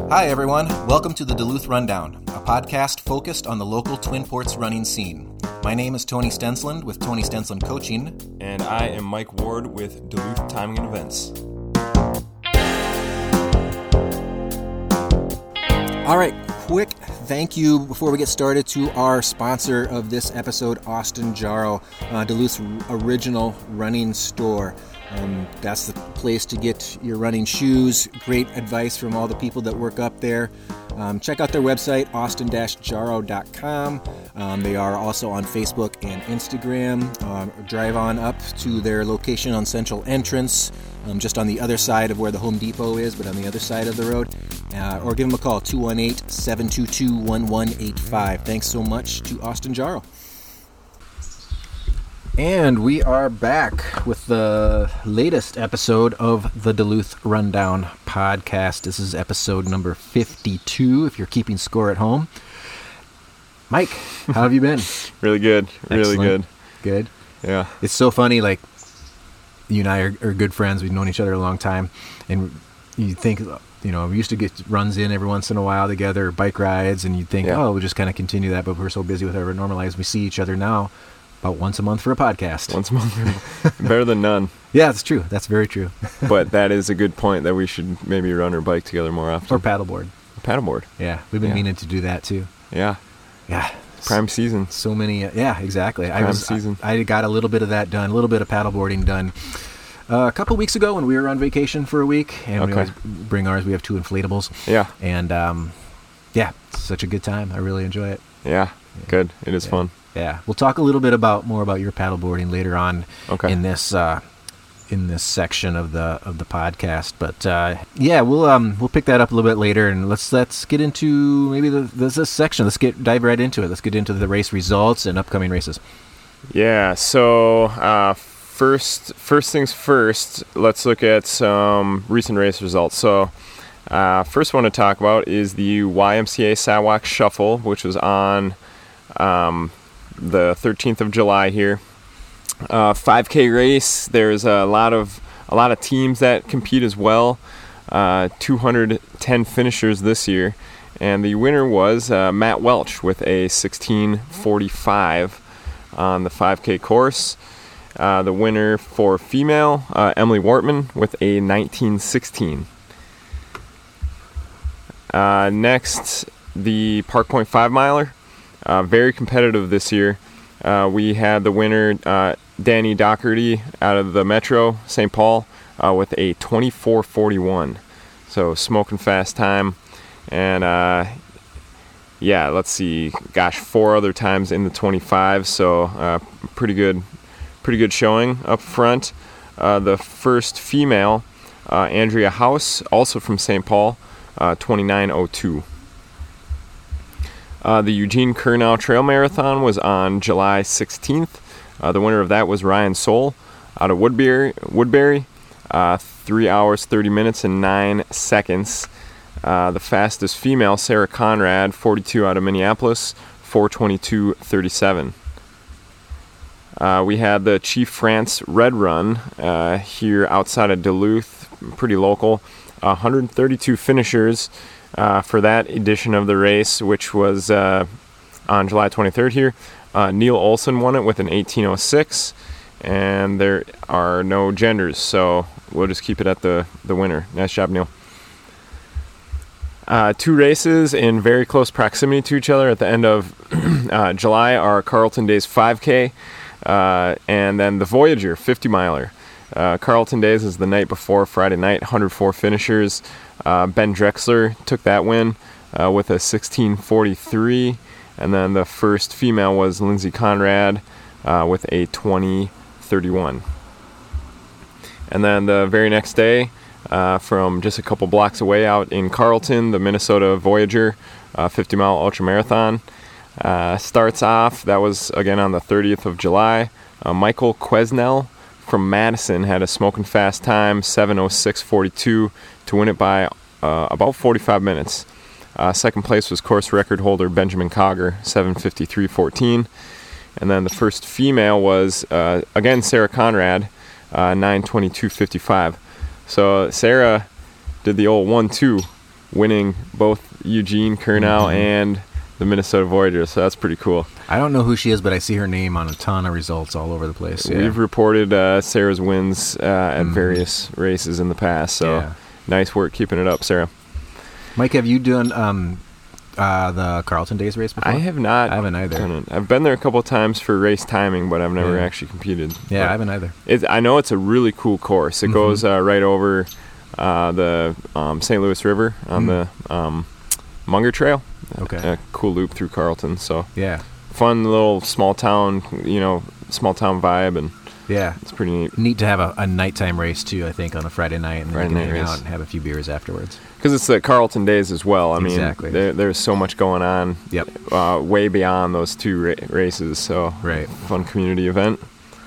Hi, everyone. Welcome to the Duluth Rundown, a podcast focused on the local Twin Ports running scene. My name is Tony Stensland with Tony Stensland Coaching. And I am Mike Ward with Duluth Timing and Events. All right, quick thank you before we get started to our sponsor of this episode, Austin Jarrow, Duluth's original running store. That's the place to get your running shoes. Great advice from all the people that work up there. Check out their website, austin-jarrow.com. They are also on Facebook and Instagram. Drive on up to their location on Central Entrance, just on the other side of where the Home Depot is, but on the other side of the road. Or give them a call, 218-722-1185. Thanks so much to Austin Jarrow. And we are back with the latest episode of the Duluth Rundown podcast. This is episode number 52, if you're keeping score at home. Mike, how have you been? Really good. Really good. Good? Yeah. It's so funny, like, you and I are good friends. We've known each other a long time. And you think, you know, we used to get runs in every once in a while together, bike rides, and you'd think, oh, we'll just kind of continue that, but we're so busy with our normal lives. We see each other now about once a month for a podcast. Once a month. Better than none. Yeah, that's true. That's very true. But that is a good point that we should maybe run or bike together more often. Or paddleboard. Paddleboard. Yeah, we've been meaning to do that too. Yeah. Yeah. Prime season. So many. Yeah, exactly. Prime season. I got a little bit of that done, a little bit of paddleboarding done. A couple weeks ago when we were on vacation for a week, and we always bring ours. We have 2 inflatables. Yeah. And, yeah, it's such a good time. I really enjoy it. Yeah. Good. It is fun. Yeah, we'll talk a little bit more about your paddleboarding later on in this section of the podcast. But yeah, we'll pick that up a little bit later, and let's get into maybe this section. Let's dive right into it. Let's get into the race results and upcoming races. Yeah. So first things first. Let's look at some recent race results. So first one to talk about is the YMCA Sidewalk Shuffle, which was on the 13th of July here. 5K race. There's a lot of teams that compete as well. 210 finishers this year, and the winner was Matt Welch with a 16:45 on the 5K course. The winner for female, Emily Wortman with a 19:16. Next, the Park Point 5 miler. Very competitive this year. We had the winner, Danny Doherty, out of the Metro, St. Paul, with a 24:41. So smoking fast time. And let's see. 4 other times in the 25. So pretty good showing up front. The first female, Andrea House, also from St. Paul, 29:02. The Eugene Kurnow Trail Marathon was on July 16th. The winner of that was Ryan Soule out of Woodbury. 3 hours, 30 minutes, and 9 seconds. The fastest female, Sarah Conrad, 42 out of Minneapolis, 4:22:37. We had the Chief France Red Run here outside of Duluth, pretty local. 132 finishers for that edition of the race, which was on July 23rd here. Neil Olson won it with an 18:06, and there are no genders, so we'll just keep it at the winner. Nice job, Neil. 2 races in very close proximity to each other at the end of July are Carleton Days 5K and then the Voyager 50 miler. Carleton Days is the night before, Friday night, 104 finishers. Ben Drexler took that win with a 16:43, and then the first female was Lindsay Conrad with a 20:31. And then the very next day, from just a couple blocks away out in Carleton, the Minnesota Voyager 50-mile ultramarathon starts off. That was, again, on the 30th of July. Michael Quesnell from Madison had a smoking fast time, 7:06:42, to win it by about 45 minutes. Second place was course record holder Benjamin Cogger, 7:53:14. And then the first female was, again, Sarah Conrad, 9:22:55. So Sarah did the old 1-2 winning both Eugene Kurnow and the Minnesota Voyager, so that's pretty cool. I don't know who she is, but I see her name on a ton of results all over the place. Yeah. We've reported Sarah's wins at various races in the past, so nice work keeping it up, Sarah. Mike, have you done the Carleton Days race before? I have not. I haven't either. I've been there a couple of times for race timing, but I've never actually competed. Yeah, I haven't either. I know it's a really cool course. It goes right over the St. Louis River on the Munger Trail. Okay. A cool loop through Carleton. So yeah, fun little small town, small town vibe, and yeah, it's pretty neat. Neat to have a nighttime race too. I think on a Friday night, and Friday we can night hang race out and have a few beers afterwards. Because it's the Carleton Days as well. I mean, there's so much going on. Yep. Way beyond those two races. So fun community event.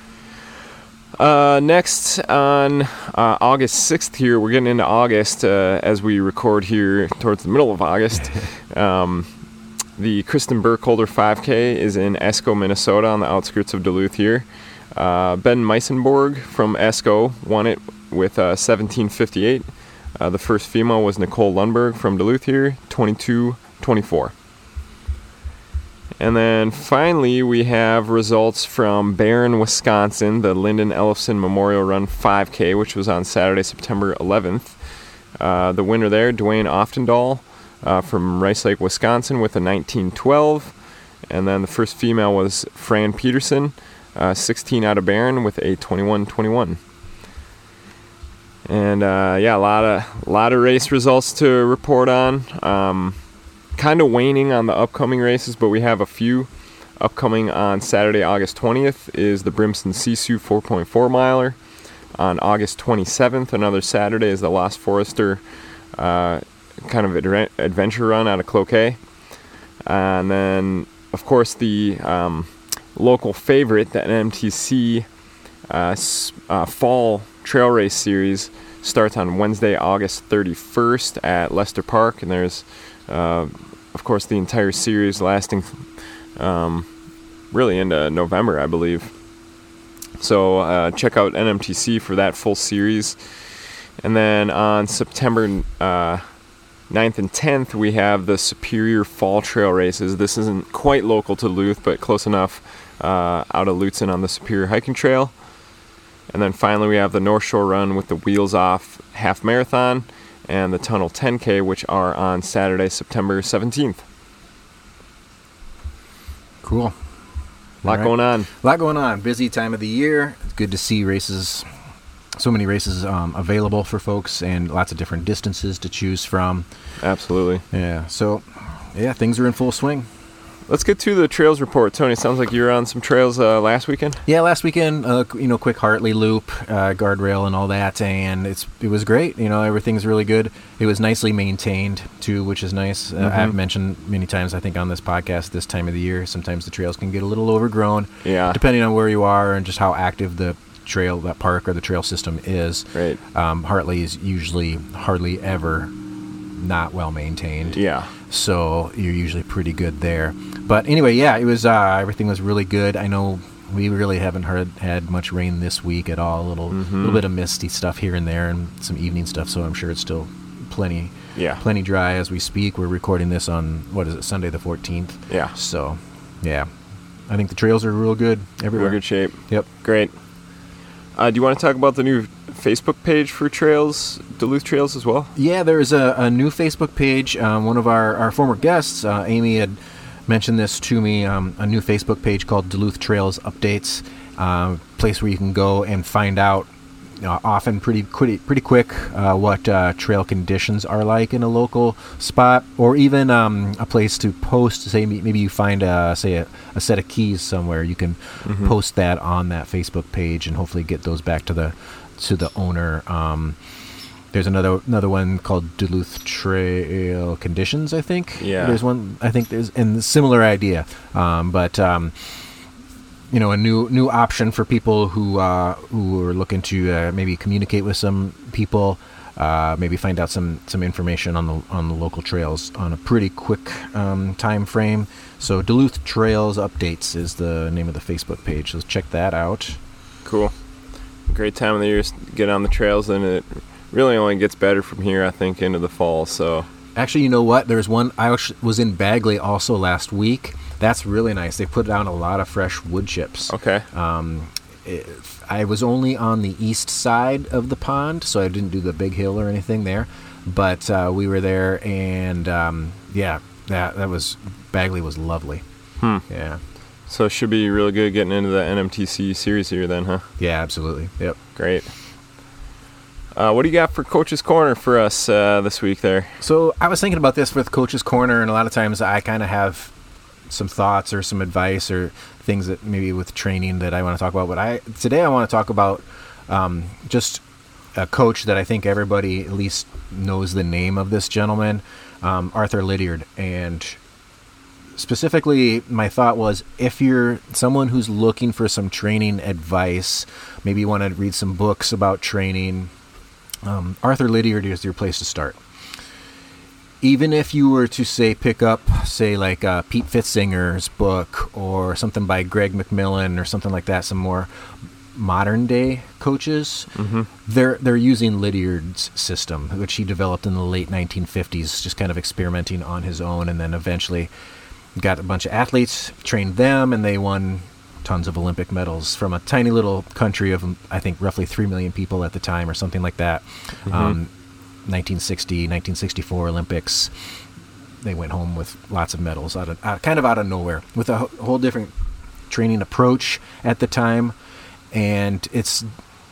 Next on August 6th here, we're getting into August as we record here towards the middle of August. The Kristen Burkholder 5K is in Esko, Minnesota on the outskirts of Duluth here. Ben Meisenborg from Esko won it with 17:58. The first female was Nicole Lundberg from Duluth here, 22:24. And then finally, we have results from Barron, Wisconsin, the Lyndon Ellefson Memorial Run 5K, which was on Saturday, September 11th. The winner there, Dwayne Oftendahl from Rice Lake, Wisconsin, with a 19:12. And then the first female was Fran Peterson, 16 out of Barron, with a 21:21. And a lot of race results to report on. Kind of waning on the upcoming races, but we have a few upcoming on Saturday, August 20th is the Brimson Sisu 4.4 miler. On August 27th, another Saturday, is the Lost Forester kind of adventure run out of Cloquet. And then, of course, the local favorite, the NMTC Fall Trail Race Series, starts on Wednesday, August 31st at Lester Park, and there's of course the entire series lasting really into November, I believe. So check out NMTC for that full series. And then on September 9th and 10th, we have the Superior Fall Trail Races. This isn't quite local to Duluth, but close enough out of Lutsen on the Superior Hiking Trail. And then finally, we have the North Shore Run with the Wheels Off Half Marathon and the Tunnel 10K, which are on Saturday, September 17th. Cool. A lot going on. A lot going on. Busy time of the year. It's good to see races, so many races available for folks, and lots of different distances to choose from. Absolutely. Yeah. So, things are in full swing. Let's get to the trails report. Tony, sounds like you were on some trails last weekend. Yeah, last weekend, quick Hartley loop, guardrail and all that, and it was great. Everything's really good. It was nicely maintained too, which is nice. I've mentioned many times, I think, on this podcast, this time of the year, sometimes the trails can get a little overgrown. Yeah. Depending on where you are and just how active the trail, that park or the trail system is. Right. Hartley is usually hardly ever not well maintained. Yeah. So you're usually pretty good there. But anyway, it was everything was really good. I know we really haven't had much rain this week at all. A little bit of misty stuff here and there, and some evening stuff. So I'm sure it's still plenty dry as we speak. We're recording this on Sunday the 14th. Yeah. So I think the trails are real good everywhere. Real good shape. Yep. Great. Do you want to talk about the new Facebook page for trails, Duluth Trails as well? Yeah, there's a new Facebook page. One of our former guests, Amy, had mentioned this to me, a new Facebook page called Duluth Trails Updates, place where you can go and find out often pretty quick what trail conditions are like in a local spot, or even a place to post. Say maybe you find a set of keys somewhere. You can post that on that Facebook page and hopefully get those back to the owner. There's another one called Duluth Trail Conditions, I think. Yeah. There's one, I think there's, and a similar idea. But a new option for people who are looking to maybe communicate with some people, maybe find out some information on the local trails on a pretty quick time frame. So Duluth Trails Updates is the name of the Facebook page. So check that out. Cool. Great time of the year to get on the trails, and it really only gets better from here, I think, into the fall. So Actually, you know what? There's one. I was in Bagley also last week. That's really nice. They put down a lot of fresh wood chips. Okay. I was only on the east side of the pond, so I didn't do the big hill or anything there. But we were there, and that was Bagley was lovely. Yeah. So it should be really good getting into the NMTC series here then, huh? Yeah, absolutely. Yep. Great. What do you got for Coach's Corner for us this week there? So I was thinking about this with Coach's Corner, and a lot of times I kind of have some thoughts or some advice or things that maybe with training that I want to talk about. But today I want to talk about just a coach that I think everybody at least knows the name of this gentleman, Arthur Lydiard. And specifically, my thought was, if you're someone who's looking for some training advice, maybe you want to read some books about training, Arthur Lydiard is your place to start. Even if you were to pick up like Pete Fitzinger's book or something by Greg McMillan or something like that, some more modern day coaches, they're using Lydiard's system, which he developed in the late 1950s, just kind of experimenting on his own, and then eventually got a bunch of athletes, trained them, and they won tons of Olympic medals from a tiny little country of, I think, roughly 3 million people at the time or something like that. 1960, 1964 Olympics, they went home with lots of medals out of nowhere, with a whole different training approach at the time. And it's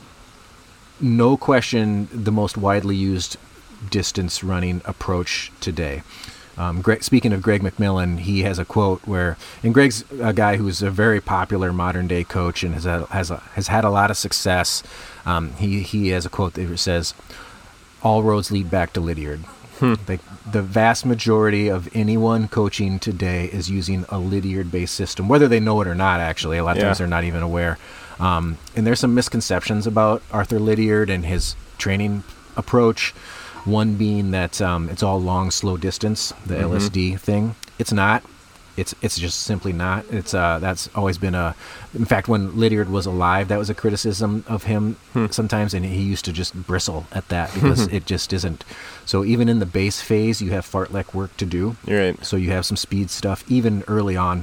no question the most widely used distance running approach today. Speaking of Greg McMillan, he has a quote and Greg's a guy who's a very popular modern day coach and has had a lot of success. He has a quote that says, "All roads lead back to Lydiard." The vast majority of anyone coaching today is using a Lydiard-based system, whether they know it or not. Actually, a lot of times they're not even aware. And there's some misconceptions about Arthur Lydiard and his training approach. One being that it's all long, slow distance, the LSD thing. It's not. It's just simply not. It's that's always been in fact, when Lydiard was alive, that was a criticism of him sometimes, and he used to just bristle at that because it just isn't. So even in the base phase, you have fartlek work to do. You're right. So you have some speed stuff even early on.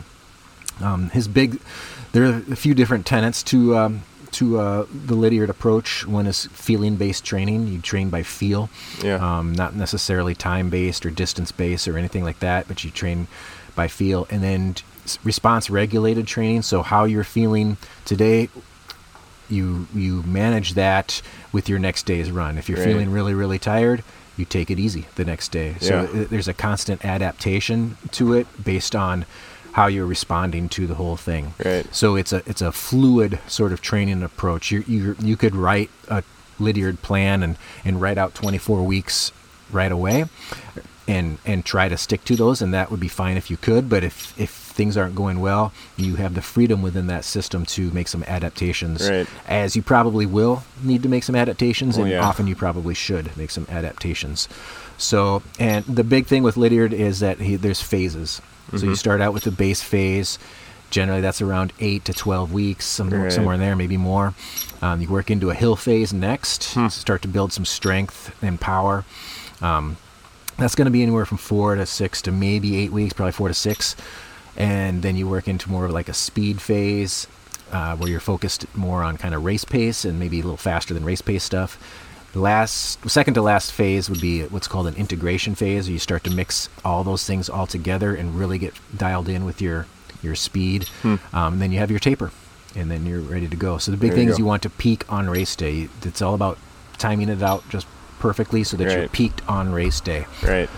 There are a few different tenets to the Lydiard approach. One is feeling-based training. You train by feel, not necessarily time-based or distance-based or anything like that, but you train by feel. And then response-regulated training. So how you're feeling today, you manage that with your next day's run. If you're feeling really, really tired, you take it easy the next day. So there's a constant adaptation to it based on how you're responding to the whole thing. Right. So it's a fluid sort of training approach. You could write a Lydiard plan and write out 24 weeks right away and try to stick to those, and that would be fine if you could. But if things aren't going well, you have the freedom within that system to make some adaptations. Right. As you probably will need to make some adaptations, and yeah. often you probably should make some adaptations. So, and the big thing with Lydiard is that there's phases. So you start out with the base phase. Generally, that's around 8 to 12 weeks, somewhere in there, maybe more. You work into a hill phase next, start to build some strength and power. That's going to be anywhere from 4 to 6 to maybe 8 weeks, probably 4 to 6. And then you work into more of like a speed phase, where you're focused more on kind of race pace and maybe a little faster than race pace stuff. Second to last phase would be what's called an integration phase, where you start to mix all those things all together and really get dialed in with your speed. And then you have your taper, and then you're ready to go. So the big thing is you want to peak on race day. It's all about timing it out just perfectly so that you're peaked on race day. Right.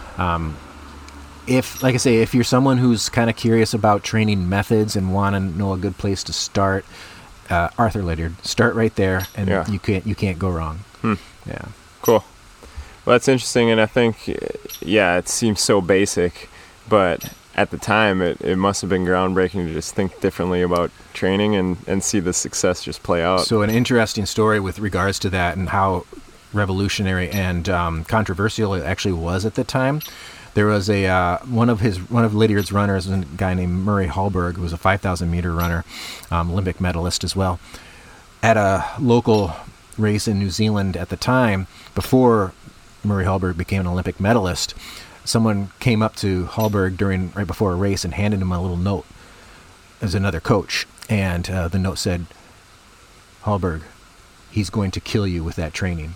If you're someone who's kind of curious about training methods and want to know a good place to start, Arthur Lydiard, start right there, and you can't go wrong. Yeah. Cool. Well, that's interesting, and I think, it seems so basic, but at the time, it must have been groundbreaking to just think differently about training and see the success just play out. So an interesting story with regards to that and how revolutionary and controversial it actually was at the time. There was one of Lydiard's runners, a guy named Murray Hallberg, who was a 5,000 meter runner, Olympic medalist as well, at a local race in New Zealand at the time, before Murray Hallberg became an Olympic medalist. someone came up to Hallberg right before a race and handed him a little note as another coach. And the note said, Hallberg, he's going to kill you with that training.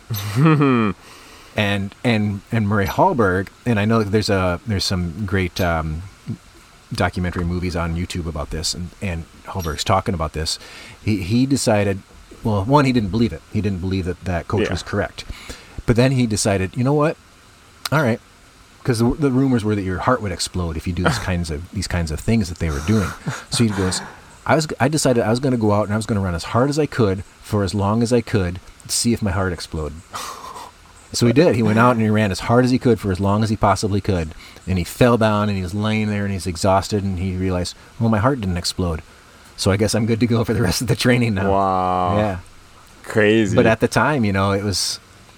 and Murray Hallberg, and I know there's some great documentary movies on YouTube about this, and Hallberg's talking about this. He decided, well, one, he didn't believe it. He didn't believe that coach was correct. But then he decided, you know what? All right. Because the rumors were that your heart would explode if you do these kinds of things that they were doing. So he goes, I decided I was going to go out and I was going to run as hard as I could for as long as I could to see if my heart exploded. So he did. He went out and he ran as hard as he could for as long as he possibly could. And he fell down and he was laying there and he's exhausted and he realized, well, my heart didn't explode. So I guess I'm good to go for the rest of the training now. Wow. Yeah. Crazy. But at the time, it was...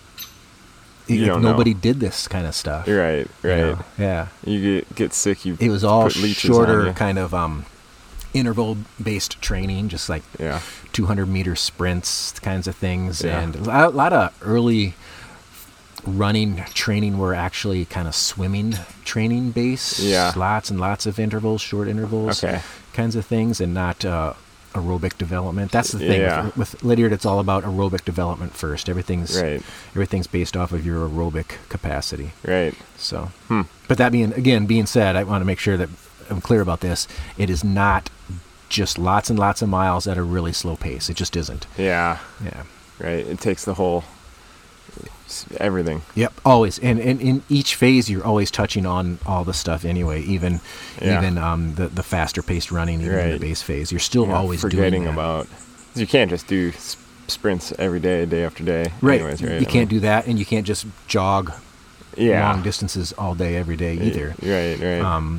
nobody did this kind of stuff. Right. Yeah. You get sick. It was all shorter kind of interval-based training, just like 200-meter sprints kinds of things. Yeah. And a lot of early running training were actually kind of swimming training based. Yeah. Lots and lots of intervals, short intervals, kinds of things, and not aerobic development. That's the thing. Yeah. With Lydiard, it's all about aerobic development first. Everything's based off of your aerobic capacity. Right. So, but that being said, I want to make sure that I'm clear about this. It is not just lots and lots of miles at a really slow pace. It just isn't. Yeah. Yeah. Right. It takes the whole everything. Yep. Always. And in each phase, you're always touching on all the stuff anyway. Even the faster paced running, even in the base phase, you're still always forgetting about. You can't just do sprints every day, day after day. Right. Anyways, right? You can't do that, and you can't just jog long distances all day, every day either. Right.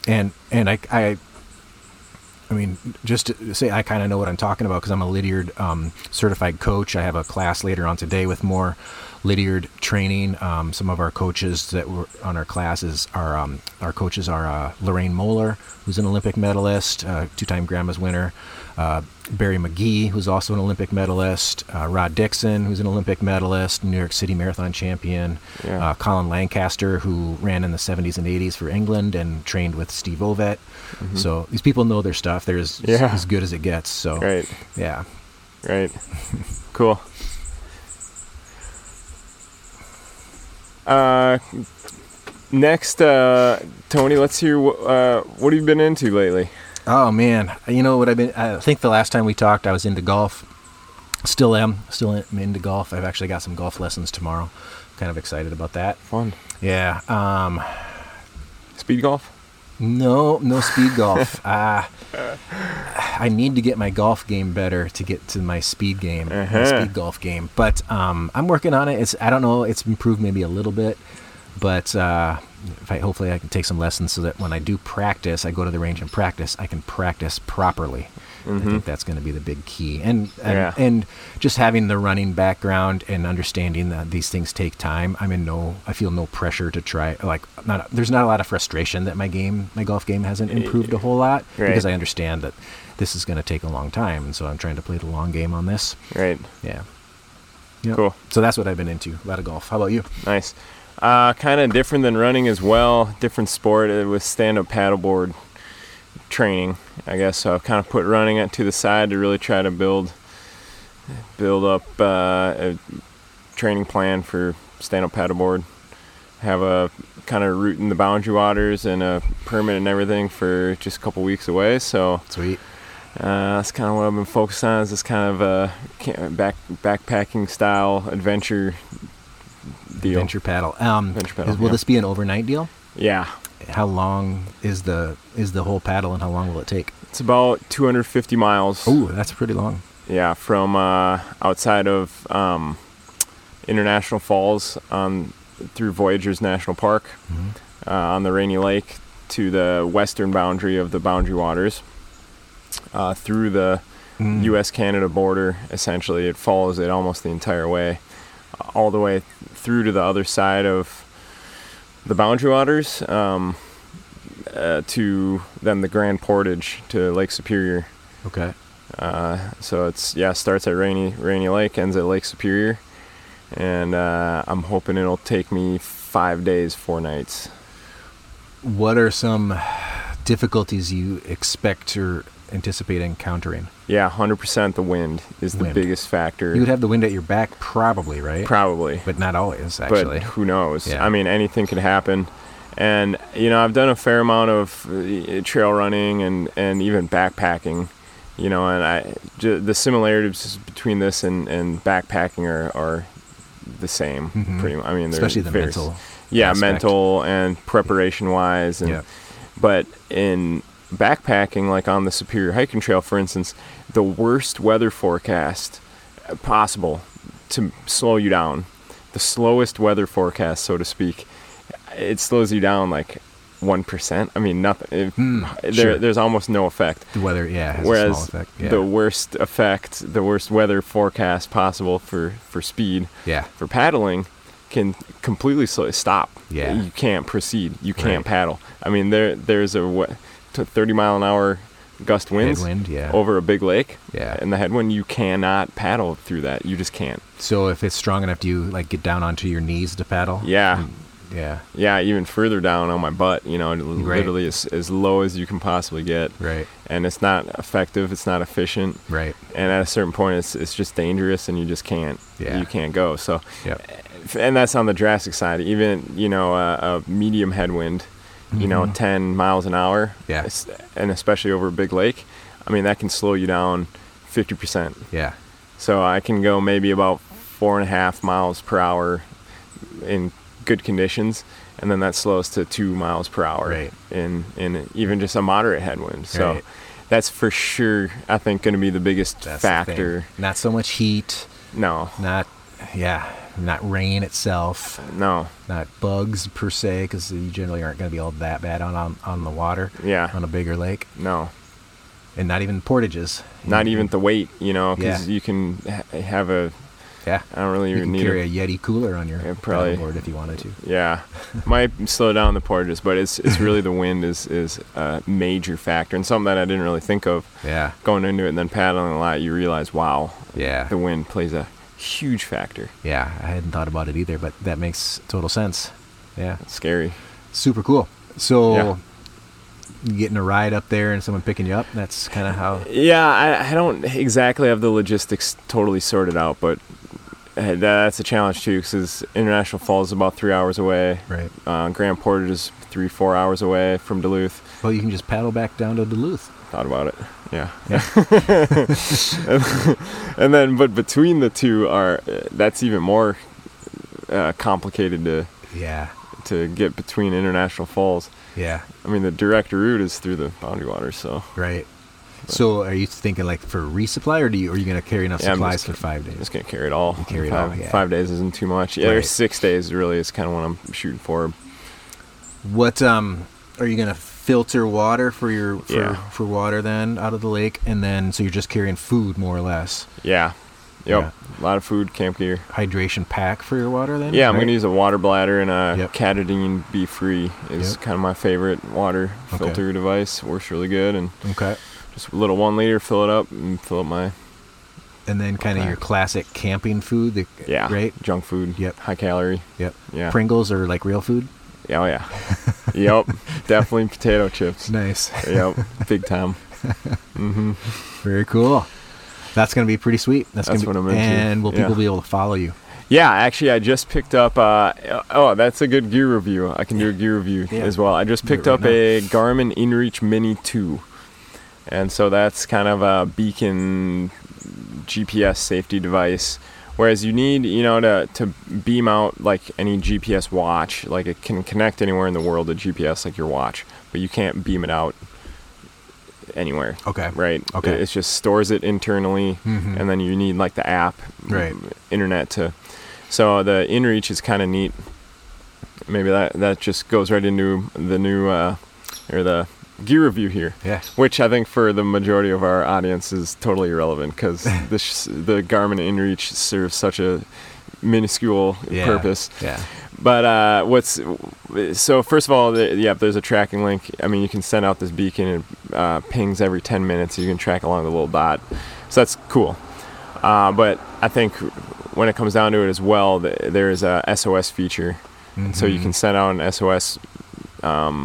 I mean, just to say, I kind of know what I'm talking about because I'm a Lydiard certified coach. I have a class later on today with more Lydiard training. Some of our coaches that were on our classes are Lorraine Moeller, who's an Olympic medalist, two-time Grandma's winner, Barry McGee, who's also an Olympic medalist, Rod Dixon, who's an Olympic medalist, New York City Marathon champion, Colin Lancaster, who ran in the 70s and 80s for England and trained with Steve Ovett. Mm-hmm. So these people know their stuff. They're as good as it gets. So yeah. Right. Cool. Next, Tony, let's hear what have you been into lately? Oh man, I think the last time we talked, I was into golf. Still am into golf. I've actually got some golf lessons tomorrow. Kind of excited about that. Fun. Yeah. Speed golf? No speed golf. I need to get my golf game better to get to my speed game, my speed golf game. But I'm working on it. I don't know. It's improved maybe a little bit, but hopefully I can take some lessons so that when I do practice, I go to the range and practice, I can practice properly. Mm-hmm. I think that's going to be the big key. And just having the running background and understanding that these things take time, I feel no pressure to try. There's not a lot of frustration that my golf game hasn't improved a whole lot because I understand that this is going to take a long time, and so I'm trying to play the long game on this. Right. Yeah. Yep. Cool. So that's what I've been into. A lot of golf. How about you? Nice. Kind of different than running as well. Different sport with stand-up paddleboard training, I guess. So I've kind of put running to the side to really try to build up a training plan for stand-up paddleboard. Have a kind of route in the Boundary Waters and a permit and everything for just a couple weeks away. So sweet. That's kind of what I've been focused on, is this kind of backpacking style adventure deal. Adventure paddle. Will this be an overnight deal? Yeah. How long is the whole paddle, and how long will it take? It's about 250 miles. Oh, that's pretty long. Yeah, from outside of International Falls through Voyageurs National Park, on the Rainy Lake, to the western boundary of the Boundary Waters, through the U.S.-Canada border. Essentially, it follows it almost the entire way, all the way through to the other side of the Boundary Waters, to then the Grand Portage to Lake Superior. Okay. So it's starts at Rainy Lake, ends at Lake Superior, and I'm hoping it'll take me 5 days, 4 nights. what are some difficulties you expect or anticipate encountering? Yeah, 100% the wind is the biggest factor. You would have the wind at your back probably, right? Probably. But not always, actually. But who knows? Yeah. I mean, anything could happen. And, I've done a fair amount of trail running and even backpacking, and the similarities between this and backpacking are the same, pretty much. I mean, especially the mental aspect. Mental and preparation-wise. But in backpacking, like on the Superior Hiking Trail, for instance, the worst weather forecast possible to slow you down, the slowest weather forecast, so to speak, it slows you down like 1%. I mean, nothing. There's almost no effect. The weather, has Whereas a small effect. Yeah. the worst weather forecast possible for speed, for paddling, can completely stop. Yeah. You can't proceed. You can't paddle. I mean, there's a 30 mile an hour gust winds over a big lake. Yeah. And the headwind, you cannot paddle through that. You just can't. So if it's strong enough, do you like get down onto your knees to paddle? Yeah. Yeah, even further down on my butt, literally as low as you can possibly get. Right. And it's not effective, it's not efficient. Right. And at a certain point, it's just dangerous, and you just can't. Yeah. You can't go. So, and that's on the drastic side. Even a medium headwind, 10 miles an hour. Yeah. And especially over a big lake, I mean, that can slow you down 50%. Yeah. So I can go maybe about 4.5 miles per hour in good conditions, and then that slows to 2 miles per hour in even just a moderate headwind. So that's for sure, I think, going to be the biggest factor. Not so much heat. No. Not rain itself. No. Not bugs per se, because you generally aren't going to be all that bad on the water. Yeah. On a bigger lake. No. And not even portages. Not even the weight, because you can have a... Yeah, I don't really even need carry a Yeti cooler on your paddleboard if you wanted to. Yeah, might slow down the portages, but it's really the wind is a major factor, and something that I didn't really think of. Yeah, going into it and then paddling a lot, you realize, wow, the wind plays a huge factor. Yeah, I hadn't thought about it either, but that makes total sense. Yeah, it's scary. Super cool. So. Getting a ride up there and someone picking you up, that's kind of how... Yeah, I don't exactly have the logistics totally sorted out, but that's a challenge too, because International Falls is about 3 hours away. Right. Grand Portage is 3-4 hours away from Duluth. Well, you can just paddle back down to Duluth. Thought about it. Yeah. And then, but between the two that's even more complicated to get between International Falls. Yeah. I mean, the direct route is through the Boundary Waters, so. Right. So are you thinking like for resupply, or are you going to carry enough supplies for 5 days? I'm just going to carry it all. Carry it all, 5 days isn't too much. Yeah, there's 6 days really is kind of what I'm shooting for. What are you going to filter water for water then out of the lake, and then so you're just carrying food more or less? Yeah. Yep. Yeah. A lot of food, camp gear. Hydration pack for your water then? Yeah, I'm going to use a water bladder, and a Katadyn Be Free is kind of my favorite water filter device. Works really good. And just a little 1 liter, fill it up, and fill up my... And then kind of your classic camping food, right? Junk food. Yep. High calorie. Yep. Yeah. Pringles are like real food? Oh, yeah. Yep. Definitely potato chips. Nice. Yep. Big time. Mm-hmm. Very cool. That's going to be pretty sweet. That's what I'm into. And will people be able to follow you? Yeah, actually, I just picked up... that's a good gear review. I can do a gear review as well. I just picked up a Garmin InReach Mini 2. And so that's kind of a beacon GPS safety device. Whereas you need, to beam out like any GPS watch. Like it can connect anywhere in the world to GPS like your watch. But you can't beam it out anywhere. Okay. Right? Okay. It just stores it internally, and then you need like the app, internet to... So the InReach is kind of neat. Maybe that just goes right into the new, or the gear review here. Yeah. Which I think for the majority of our audience is totally irrelevant, because the Garmin InReach serves such a minuscule purpose. Yeah. But so first of all, there's a tracking link. I mean, you can send out this beacon, and pings every 10 minutes. So you can track along the little dot. So that's cool. But I think when it comes down to it as well, there is a SOS feature. So you can send out an SOS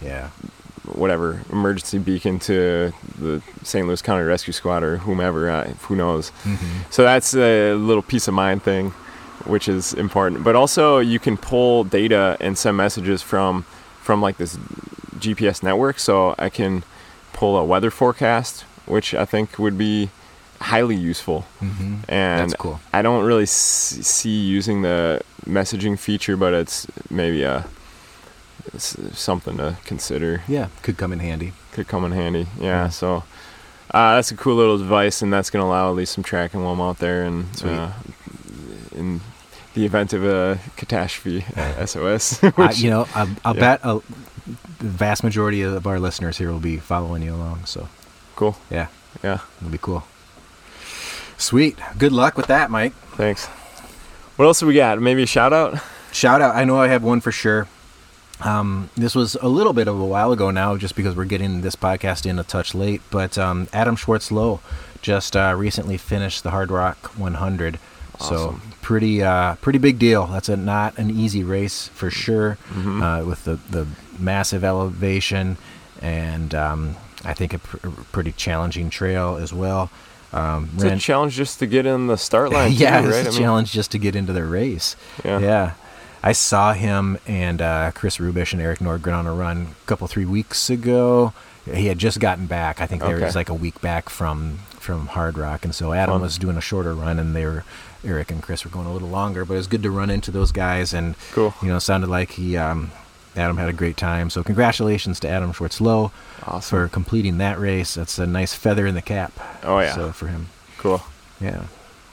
Yeah. whatever emergency beacon to the St. Louis County Rescue Squad or whomever, who knows. So that's a little peace of mind thing, which is important. But also you can pull data and send messages from like this GPS network. So I can pull a weather forecast, which I think would be highly useful. And That's cool. I don't really see using the messaging feature, but it's maybe it's something to consider. Yeah, could come in handy. Yeah. So that's a cool little device, and that's going to allow at least some tracking while I'm out there, and in the event of a catastrophe, SOS. Which, I'll bet the vast majority of our listeners here will be following you along. So cool. Yeah, it'll be cool. Sweet. Good luck with that, Mike. Thanks. What else do we got? Maybe a shout out? Shout out. I know I have one for sure. This was a little bit of a while ago now, just because we're getting this podcast in a touch late. But Adam Schwartz-Lowe just recently finished the Hard Rock 100. Awesome. So pretty big deal. That's not an easy race for sure, with the massive elevation and I think a pretty challenging trail as well. It's a challenge just to get in the start line. Yeah, too, right? It's a challenge just to get into the race. Yeah. I saw him and Chris Rubish and Eric Nordgren on a run a 3 weeks ago. He had just gotten back. I think they were just like a week back from Hard Rock, and so Adam was doing a shorter run, and Eric and Chris were going a little longer. But it was good to run into those guys, and cool. It sounded like Adam had a great time. So congratulations to Adam Schwartz-Lowe for completing that race. That's a nice feather in the cap. Oh yeah. So for him. Cool. Yeah.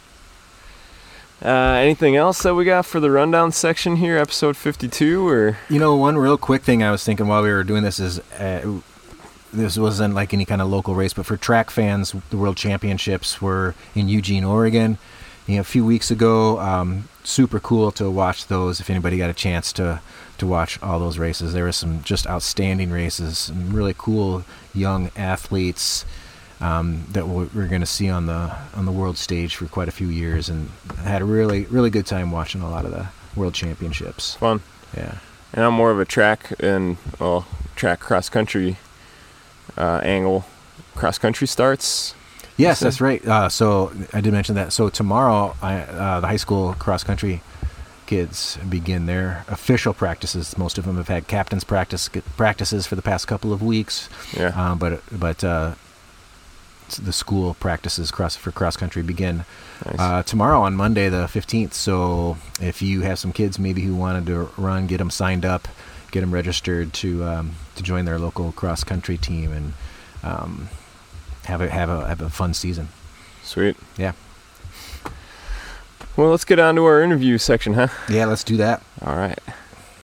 Anything else that we got for the rundown section here, episode 52, or? One real quick thing I was thinking while we were doing this is, this wasn't like any kind of local race, but for track fans, the World Championships were in Eugene, Oregon, a few weeks ago. Super cool to watch those. If anybody got a chance to watch all those races, there were some just outstanding races, some really cool young athletes that we're going to see on the world stage for quite a few years, and I had a really, really good time watching a lot of the World Championships. Fun. Yeah. And I'm more of a track cross country angle. Cross country starts. Yes, that's right. So I did mention that. So tomorrow, the high school cross country kids begin their official practices. Most of them have had captain's practices for the past couple of weeks. Yeah. But the school practices for cross country begin tomorrow on Monday the 15th. So if you have some kids maybe who wanted to run, get them signed up, get them registered to join their local cross country team, and have a fun season. Sweet. Yeah. Well, let's get on to our interview section, huh? Yeah, let's do that. All right.